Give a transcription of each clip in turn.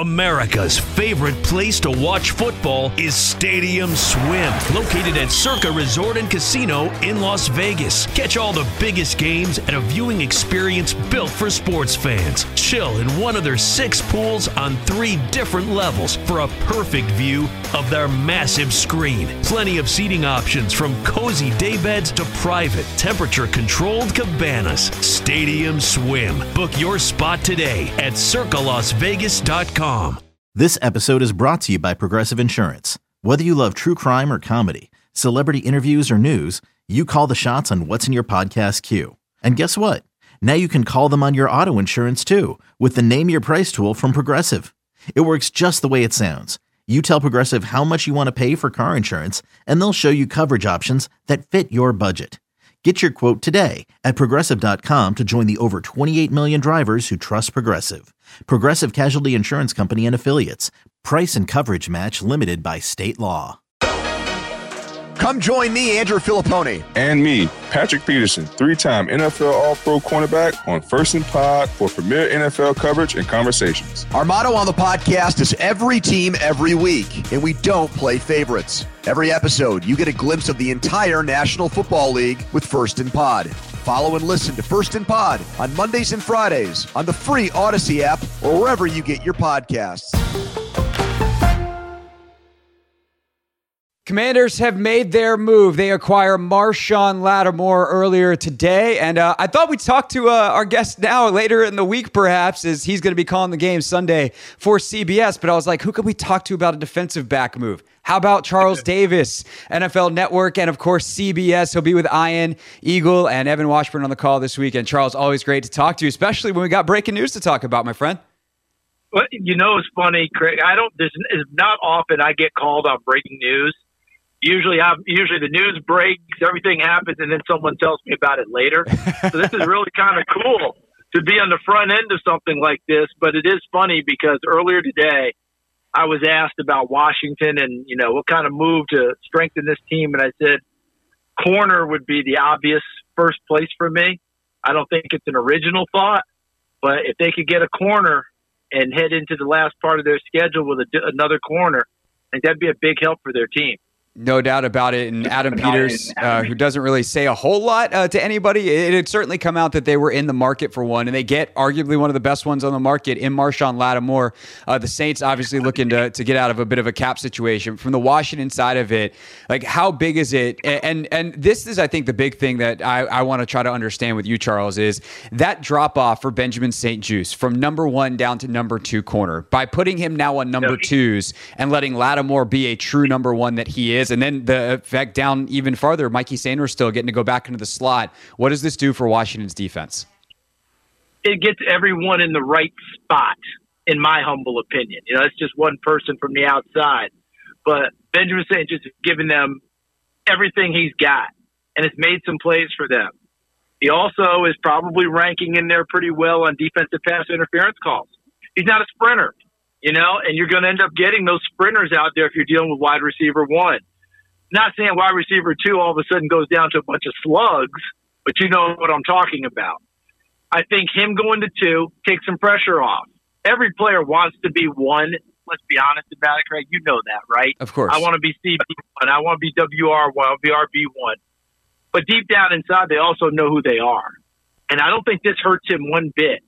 America's favorite place to watch football is Stadium Swim, located at Circa Resort and Casino in Las Vegas. Catch all the biggest games at a viewing experience built for sports fans. Chill in one of their 6 pools on 3 different levels for a perfect view of their massive screen. Plenty of seating options from cozy daybeds to private, temperature-controlled cabanas. Stadium Swim. Book your spot today at circalasvegas.com. This episode is brought to you by Progressive Insurance. Whether you love true crime or comedy, celebrity interviews or news, you call the shots on what's in your podcast queue. And guess what? Now you can call them on your auto insurance too with the Name Your Price tool from Progressive. It works just the way it sounds. You tell Progressive how much you want to pay for car insurance, and they'll show you coverage options that fit your budget. Get your quote today at Progressive.com to join the over 28 million drivers who trust Progressive. Progressive Casualty Insurance Company and Affiliates. Price and coverage match limited by state law. Come join me, Andrew Filipponi. And me, Patrick Peterson, 3-time NFL All-Pro cornerback on First and Pod for premier NFL coverage and conversations. Our motto on the podcast is every team, every week, and we don't play favorites. Every episode, you get a glimpse of the entire National Football League with First and Pod. Follow and listen to First and Pod on Mondays and Fridays on the free Odyssey app or wherever you get your podcasts. Commanders have made their move. They acquire Marshon Lattimore earlier today, and I thought we'd talk to our guest now later in the week, perhaps, as he's going to be calling the game Sunday for CBS, but I was like, who could we talk to about a defensive back move? How about Charles Davis, NFL Network, and of course CBS. He'll be with Ian Eagle and Evan Washburn on the call this week. And Charles, always great to talk to you, especially when we got breaking news to talk about, my friend. Well, you know, it's funny, Craig. This is not often I get called on breaking news. Usually the news breaks, everything happens, and then someone tells me about it later. So this is really kind of cool to be on the front end of something like this. But it is funny because earlier today I was asked about Washington and, you know, what kind of move to strengthen this team. And I said, corner would be the obvious first place for me. I don't think it's an original thought, but if they could get a corner and head into the last part of their schedule with another corner, I think that'd be a big help for their team. No doubt about it. And Adam Peters, who doesn't really say a whole lot to anybody, it had certainly come out that they were in the market for one, and they get arguably one of the best ones on the market in Marshon Lattimore. The Saints obviously looking to get out of a bit of a cap situation. From the Washington side of it, like, how big is it? And this is, I think, the big thing that I want to try to understand with you, Charles, is that drop-off for Benjamin St-Juste from number 1 down to number 2 corner. By putting him now on number 2s and letting Lattimore be a true number 1 that he is, and then the effect down even farther, Mikey Sanders still getting to go back into the slot. What does this do for Washington's defense? It gets everyone in the right spot, in my humble opinion. You know, it's just one person from the outside. But Benjamin St-Juste has given them everything he's got, and it's made some plays for them. He also is probably ranking in there pretty well on defensive pass interference calls. He's not a sprinter, you know, and you're going to end up getting those sprinters out there if you're dealing with wide receiver 1. Not saying wide receiver 2 all of a sudden goes down to a bunch of slugs, but you know what I'm talking about. I think him going to 2 takes some pressure off. Every player wants to be 1. Let's be honest about it, Craig. You know that, right? Of course. I want to be CB1. I want to be WR1. I want to be RB1. But deep down inside, they also know who they are. And I don't think this hurts him one bit.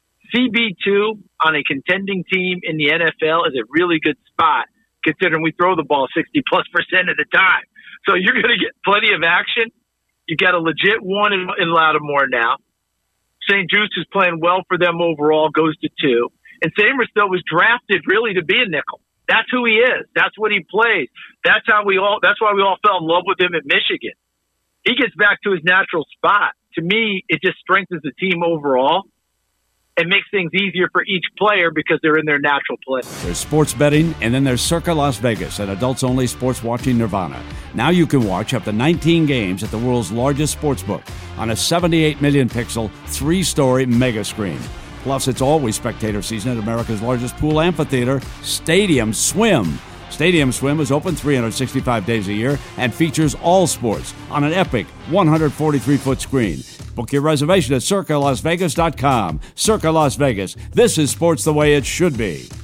CB2 on a contending team in the NFL is a really good spot, considering we throw the ball 60+% of the time. So you're going to get plenty of action. You got a legit 1 in Lattimore now. St-Juste is playing well for them overall, goes to 2. And Sanders, though, was drafted really to be a nickel. That's who he is. That's what he plays. That's why we all fell in love with him at Michigan. He gets back to his natural spot. To me, it just strengthens the team overall. It makes things easier for each player because they're in their natural place. There's sports betting, and then there's Circa Las Vegas, an adults-only sports watching nirvana. Now you can watch up to 19 games at the world's largest sportsbook on a 78 million pixel, 3-story mega screen. Plus, it's always spectator season at America's largest pool amphitheater, Stadium Swim. Stadium Swim is open 365 days a year and features all sports on an epic 143-foot screen. Book your reservation at circalasvegas.com. Circa Las Vegas. This is sports the way it should be.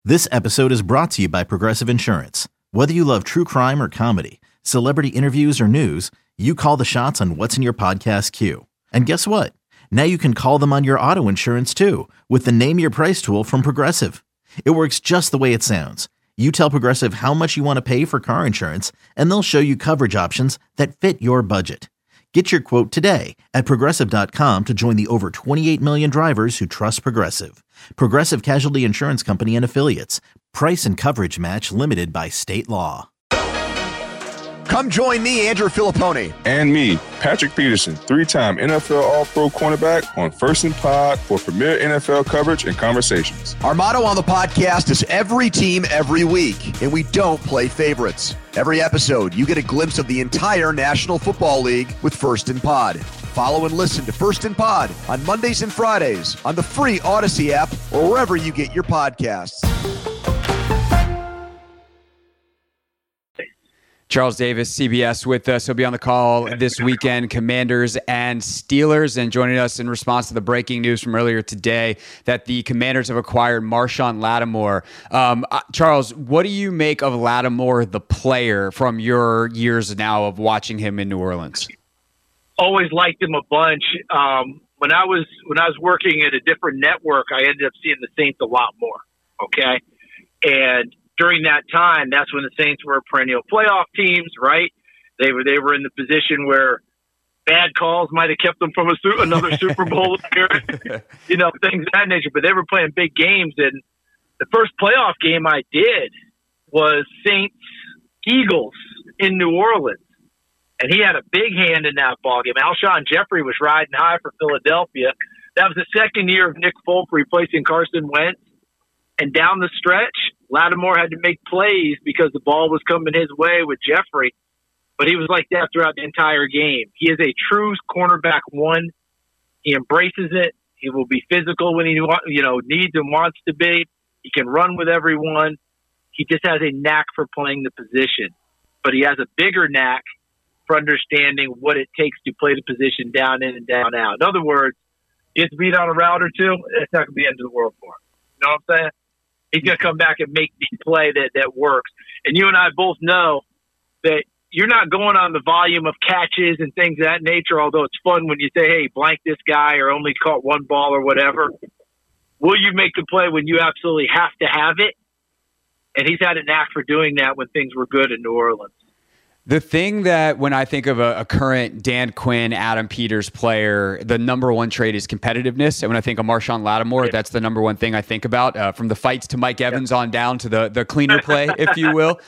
This episode is brought to you by Progressive Insurance. Whether you love true crime or comedy, celebrity interviews or news, you call the shots on what's in your podcast queue. And guess what? Now you can call them on your auto insurance too with the Name Your Price tool from Progressive. It works just the way it sounds. You tell Progressive how much you want to pay for car insurance, and they'll show you coverage options that fit your budget. Get your quote today at Progressive.com to join the over 28 million drivers who trust Progressive. Progressive Casualty Insurance Company and Affiliates. Price and coverage match limited by state law. Come join me, Andrew Filippone. And me, Patrick Peterson, 3-time NFL All-Pro cornerback on First and Pod for premier NFL coverage and conversations. Our motto on the podcast is every team, every week, and we don't play favorites. Every episode, you get a glimpse of the entire National Football League with First and Pod. Follow and listen to First and Pod on Mondays and Fridays on the free Odyssey app or wherever you get your podcasts. Charles Davis, CBS, with us. He'll be on the call this weekend, Commanders and Steelers. And joining us in response to the breaking news from earlier today that the Commanders have acquired Marshon Lattimore. Charles, what do you make of Lattimore, the player, from your years now of watching him in New Orleans? Always liked him a bunch. When I was working at a different network, I ended up seeing the Saints a lot more. Okay, and during that time, that's when the Saints were perennial playoff teams, right? They were in the position where bad calls might have kept them from another Super Bowl appearance, things of that nature. But they were playing big games, and the first playoff game I did was Saints-Eagles in New Orleans, and he had a big hand in that ballgame. Alshon Jeffrey was riding high for Philadelphia. That was the second year of Nick Folk replacing Carson Wentz, and down the stretch, Lattimore had to make plays because the ball was coming his way with Jeffrey, but he was like that throughout the entire game. He is a true cornerback one. He embraces it. He will be physical when he needs and wants to be. He can run with everyone. He just has a knack for playing the position, but he has a bigger knack for understanding what it takes to play the position down in and down out. In other words, he has to beat on a route or two. It's not going to be the end of the world for him. You know what I'm saying? He's going to come back and make the play that works. And you and I both know that you're not going on the volume of catches and things of that nature, although it's fun when you say, hey, blank this guy or only caught one ball or whatever. Will you make the play when you absolutely have to have it? And he's had a knack for doing that when things were good in New Orleans. The thing that when I think of a current Dan Quinn, Adam Peters player, the number one trait is competitiveness. And when I think of Marshon Lattimore, that's the number one thing I think about, from the fights to Mike Evans on down to the cleaner play, if you will.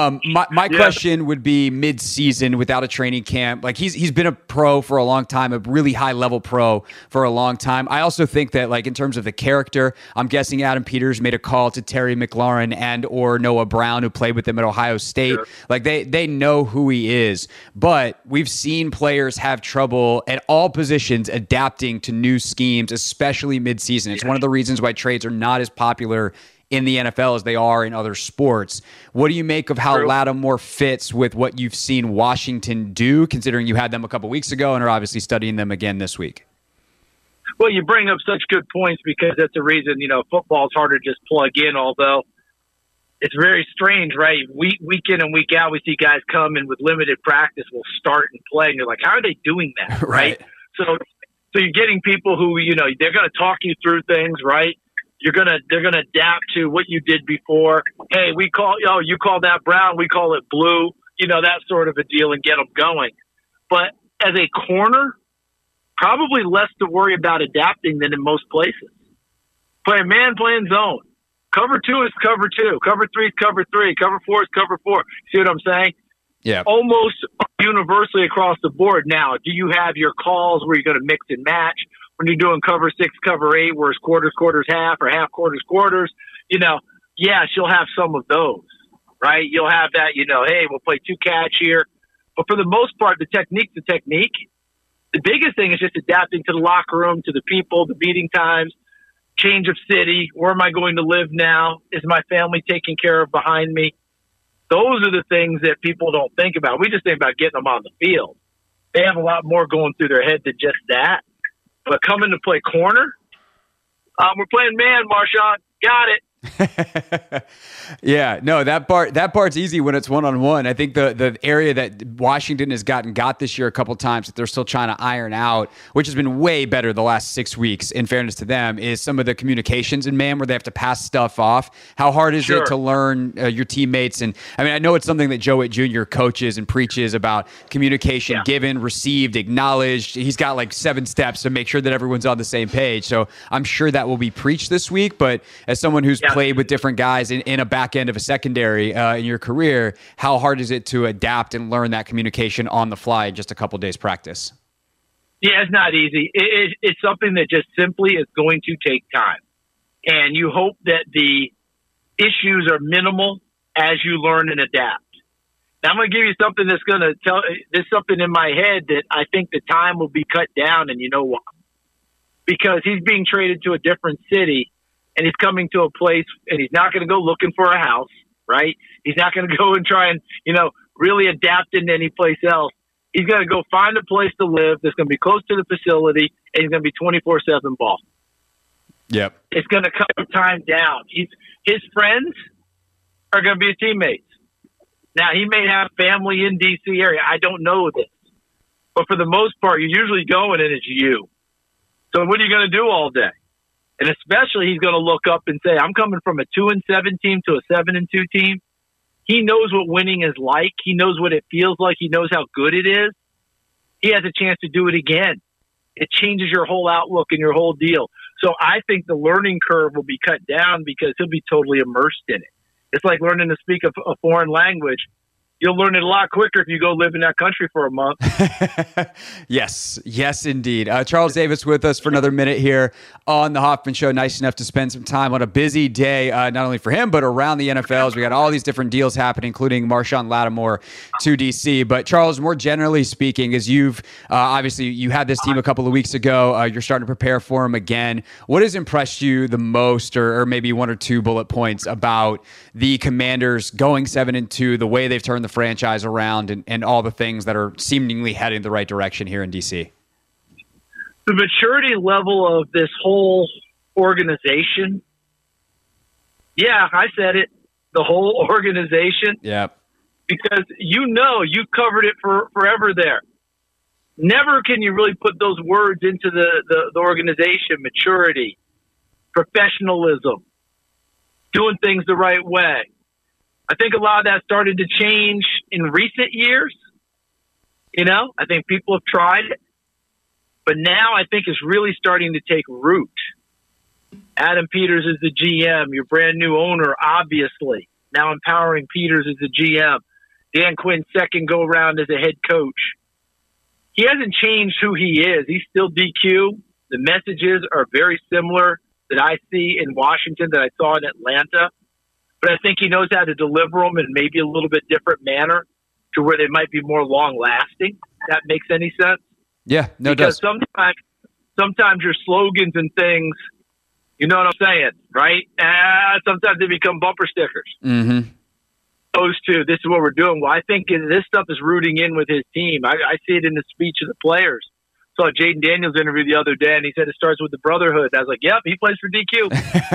My question would be mid-season without a training camp. Like he's been a pro for a long time, a really high-level pro for a long time. I also think that in terms of the character, I'm guessing Adam Peters made a call to Terry McLaurin and or Noah Brown, who played with them at Ohio State. Sure. They know who he is, but we've seen players have trouble at all positions adapting to new schemes, especially mid-season. It's one of the reasons why trades are not as popular in the NFL as they are in other sports. What do you make of how Lattimore fits with what you've seen Washington do, considering you had them a couple weeks ago and are obviously studying them again this week? Well, you bring up such good points because that's the reason, football's hard to just plug in, although it's very strange, right? Week in and week out, we see guys come in with limited practice, will start and play, and you're like, how are they doing that, right? So you're getting people who, they're going to talk you through things, right? They're going to adapt to what you did before. Hey, you call that brown, we call it blue, that sort of a deal, and get them going. But as a corner, probably less to worry about adapting than in most places. Playing man, playing zone. Cover 2 is cover 2. Cover 3 is cover 3. Cover 4 is cover 4. See what I'm saying? Yeah. Almost universally across the board. Now, do you have your calls where you're going to mix and match? When you're doing cover 6, cover 8, where it's quarters, half, or half, quarters, yes, you'll have some of those, right? You'll have that, hey, we'll play 2 catch here. But for the most part, the technique's the technique. The biggest thing is just adapting to the locker room, to the people, the meeting times, change of city. Where am I going to live now? Is my family taken care of behind me? Those are the things that people don't think about. We just think about getting them on the field. They have a lot more going through their head than just that. But coming to play corner, we're playing man, Marshon. Got it. Yeah, no, that part's easy when it's one-on-one. I think the area that Washington has got this year a couple times that they're still trying to iron out, which has been way better the last 6 weeks, in fairness to them, is some of the communications in man where they have to pass stuff off. How hard is it to learn your teammates? And I mean, I know it's something that Joe Witt Jr. coaches and preaches about communication given, received, acknowledged. He's got like 7 steps to make sure that everyone's on the same page. So I'm sure that will be preached this week. But as someone who's played with different guys in a back end of a secondary in your career, how hard is it to adapt and learn that communication on the fly in just a couple days practice? Yeah, it's not easy. It's something that just simply is going to take time. And you hope that the issues are minimal as you learn and adapt. Now, I'm going to give you something that's going to there's something in my head that I think the time will be cut down, and you know why? Because he's being traded to a different city, and he's coming to a place, and he's not going to go looking for a house, right? He's not going to go and try and, really adapt into any place else. He's going to go find a place to live that's going to be close to the facility, and he's going to be 24/7 ball. Yep. It's going to cut time down. His friends are going to be his teammates. Now, he may have family in D.C. area. I don't know this. But for the most part, you're usually going, and it's you. So what are you going to do all day? And especially he's going to look up and say, I'm coming from a 2-7 team to a 7-2 team. He knows what winning is like. He knows what it feels like. He knows how good it is. He has a chance to do it again. It changes your whole outlook and your whole deal. So I think the learning curve will be cut down because he'll be totally immersed in it. It's like learning to speak a foreign language. You'll learn it a lot quicker if you go live in that country for a month. Yes, indeed. Charles Davis with us for another minute here on the Hoffman Show. Nice enough to spend some time on a busy day, not only for him, but around the NFL. As we got all these different deals happening, including Marshawn Lattimore to DC. But Charles, more generally speaking, as you've obviously you had this team a couple of weeks ago, you're starting to prepare for them again. What has impressed you the most, or maybe 1 or 2 bullet points about the Commanders going 7-2, the way they've turned the franchise around, and all the things that are seemingly heading the right direction here in DC? The maturity level of this whole organization. Yeah, I said it. The whole organization. Yeah. Because you've covered it for forever there. Never can you really put those words into the organization. Maturity, professionalism, doing things the right way. I think a lot of that started to change in recent years. I think people have tried it. But now I think it's really starting to take root. Adam Peters is the GM, your brand new owner, obviously. Now empowering Peters as the GM. Dan Quinn's second go-around as a head coach. He hasn't changed who he is. He's still DQ. The messages are very similar that I see in Washington that I saw in Atlanta. But I think he knows how to deliver them in maybe a little bit different manner to where they might be more long-lasting. If that makes any sense? Yeah, no, because it does. Sometimes your slogans and things, you know what I'm saying, right? Sometimes they become bumper stickers. Mm-hmm. Those two, this is what we're doing. Well, I think this stuff is rooting in with his team. I see it in the speech of the players. Saw Jaden Daniels interview the other day, and he said it starts with the brotherhood. I was like, "Yep, he plays for DQ."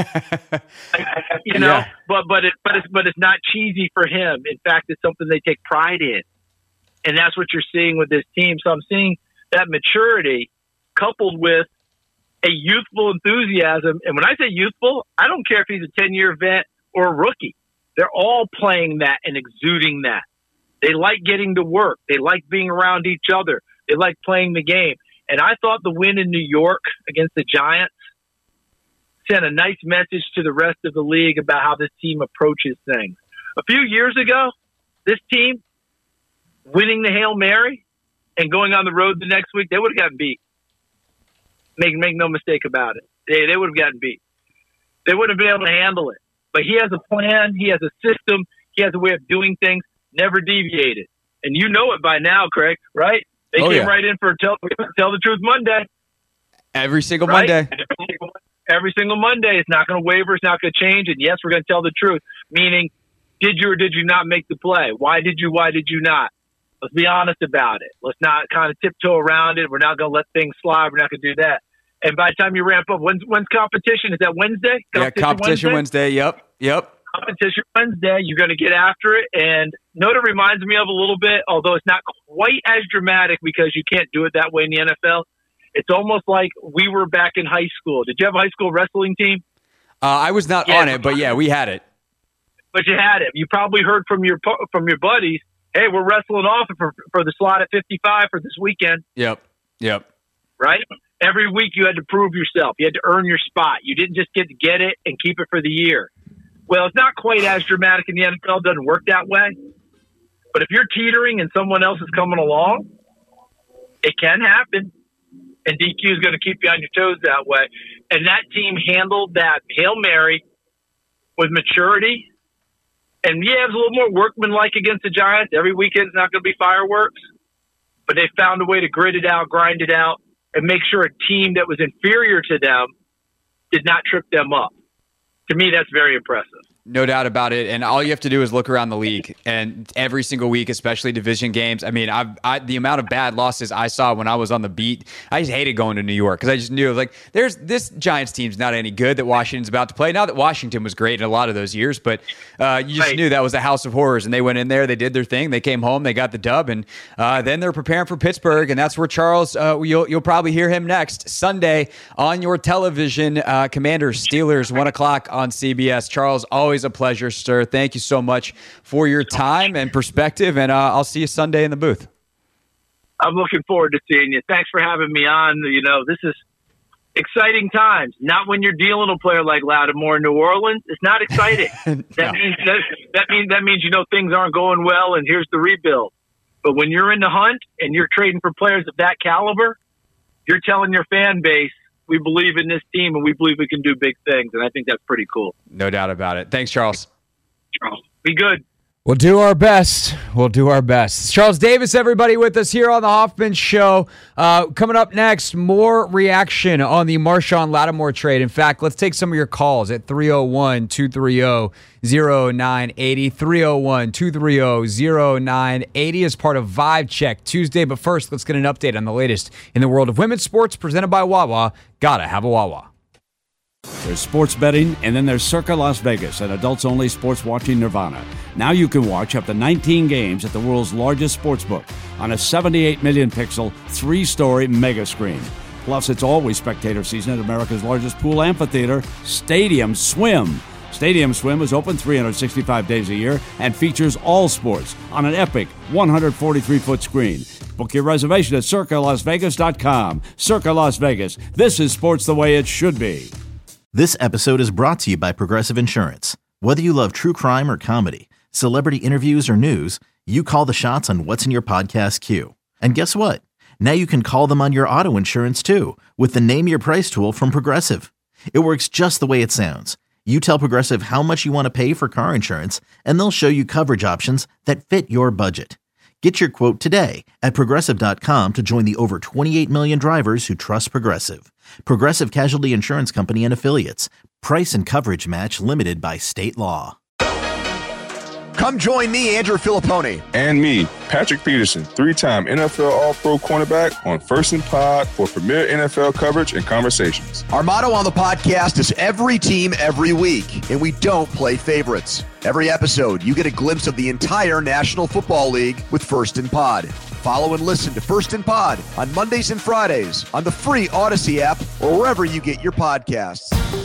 Yeah. But it's not cheesy for him. In fact, it's something they take pride in, and that's what you're seeing with this team. So I'm seeing that maturity coupled with a youthful enthusiasm. And when I say youthful, I don't care if he's a 10-year vet or a rookie. They're all playing that and exuding that. They like getting to work. They like being around each other. They like playing the game. And I thought the win in New York against the Giants sent a nice message to the rest of the league about how this team approaches things. A few years ago, this team winning the Hail Mary and going on the road the next week, they would have gotten beat. Make no mistake about it. They would have gotten beat. They wouldn't have been able to handle it. But he has a plan. He has a system. He has a way of doing things. Never deviated. And you know it by now, Craig, right? They came right in for Tell the Truth Monday. Every single Monday. Every single Monday. It's not going to waver. It's not going to change. And yes, we're going to tell the truth. Meaning, did you or did you not make the play? Why did you not? Let's be honest about it. Let's not kind of tiptoe around it. We're not going to let things slide. We're not going to do that. And by the time you ramp up, when's competition? Is that Wednesday? Competition Wednesday. Yep. Competition Wednesday. You're going to get after it. And know what it reminds me of a little bit, although it's not quite as dramatic because you can't do it that way in the NFL. It's almost like we were back in high school. Did you have a high school wrestling team? I was not on it, but yeah, we had it. But you had it. You probably heard from your buddies, hey, we're wrestling off for the slot at 55 for this weekend. Yep. Right? Every week you had to prove yourself. You had to earn your spot. You didn't just get to get it and keep it for the year. Well, it's not quite as dramatic in the NFL. It doesn't work that way. But if you're teetering and someone else is coming along, it can happen. And DQ is going to keep you on your toes that way. And that team handled that Hail Mary with maturity. And yeah, it was a little more workmanlike against the Giants. Every weekend's not going to be fireworks. But they found a way to grit it out, grind it out, and make sure a team that was inferior to them did not trip them up. To me, that's very impressive. No doubt about it. And all you have to do is look around the league, and every single week, especially division games. I mean, the amount of bad losses I saw when I was on the beat, I just hated going to New York because I just knew this Giants team's not any good that Washington's about to play. Not that Washington was great in a lot of those years, but you just knew that was a house of horrors. And they went in there, they did their thing, they came home, they got the dub, and then they're preparing for Pittsburgh, and that's where Charles, you'll probably hear him next Sunday on your television. Commanders, Steelers, 1 o'clock on CBS. Charles, always a pleasure, sir. Thank you so much for your time and perspective, and I'll see you Sunday in the booth. I'm looking forward to seeing you. Thanks for having me on. You know, this is exciting times. Not when you're dealing with a player like Lattimore in New Orleans. It's not exciting. That means you know things aren't going well, and here's the rebuild. But when you're in the hunt and you're trading for players of that caliber, you're telling your fan base, we believe in this team and we believe we can do big things. And I think that's pretty cool. No doubt about it. Thanks, Charles. Be good. We'll do our best. Charles Davis, everybody, with us here on the Hoffman Show. Coming up next, more reaction on the Marshawn Lattimore trade. In fact, let's take some of your calls at 301-230-0980. 301-230-0980 as part of Vibe Check Tuesday. But first, let's get an update on the latest in the world of women's sports presented by Wawa. Gotta have a Wawa. There's sports betting, and then there's Circa Las Vegas, an adults-only sports watching nirvana. Now you can watch up to 19 games at the world's largest sportsbook on a 78 million pixel, 3-story mega screen. Plus, it's always spectator season at America's largest pool amphitheater, Stadium Swim. Stadium Swim is open 365 days a year and features all sports on an epic 143-foot screen. Book your reservation at CircaLasVegas.com. Circa Las Vegas. This is sports the way it should be. This episode is brought to you by Progressive Insurance. Whether you love true crime or comedy, celebrity interviews or news, you call the shots on what's in your podcast queue. And guess what? Now you can call them on your auto insurance too with the Name Your Price tool from Progressive. It works just the way it sounds. You tell Progressive how much you want to pay for car insurance, and they'll show you coverage options that fit your budget. Get your quote today at Progressive.com to join the over 28 million drivers who trust Progressive. Progressive Casualty Insurance Company and Affiliates. Price and coverage match limited by state law. Come join me, Andrew Filippone. And me, Patrick Peterson, 3-time NFL All-Pro cornerback on First and Pod for premier NFL coverage and conversations. Our motto on the podcast is every team, every week, and we don't play favorites. Every episode, you get a glimpse of the entire National Football League with First and Pod. Follow and listen to First and Pod on Mondays and Fridays on the free Odyssey app or wherever you get your podcasts.